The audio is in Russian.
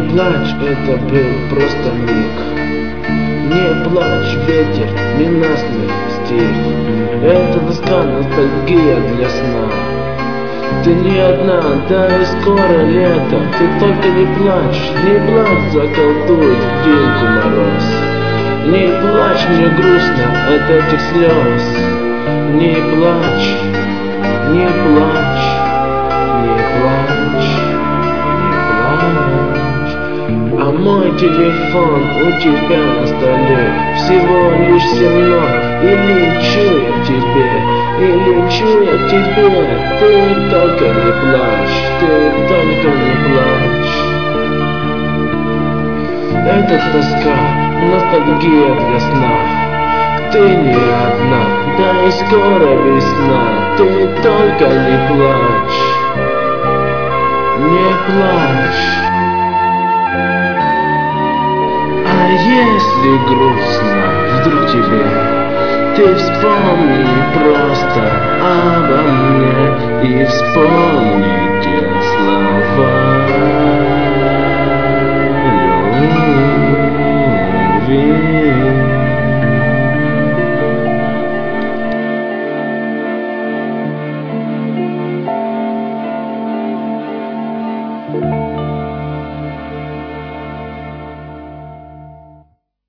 плачь, это был просто миг. Не плачь, ветер, ненастный стих. Это тоска, ностальгия для сна. Ты не одна, да и скоро лето. Ты только не плачь, заколдует в дельку мороз. Не плачь, мне грустно от этих слез. Не плачь, не плачь, не плачь, не плачь. А мой телефон у тебя на столе. Всего лишь 7, и лечу я к тебе, и лечу я к тебе. Ты только не плачь, ты только не плачь. Это тоска, ностальгия для сна. Ты не одна, да и скоро весна. Ты только не плачь, не плачь. А если грустно вдруг тебе, ты вспомни просто обо мне и вспомни.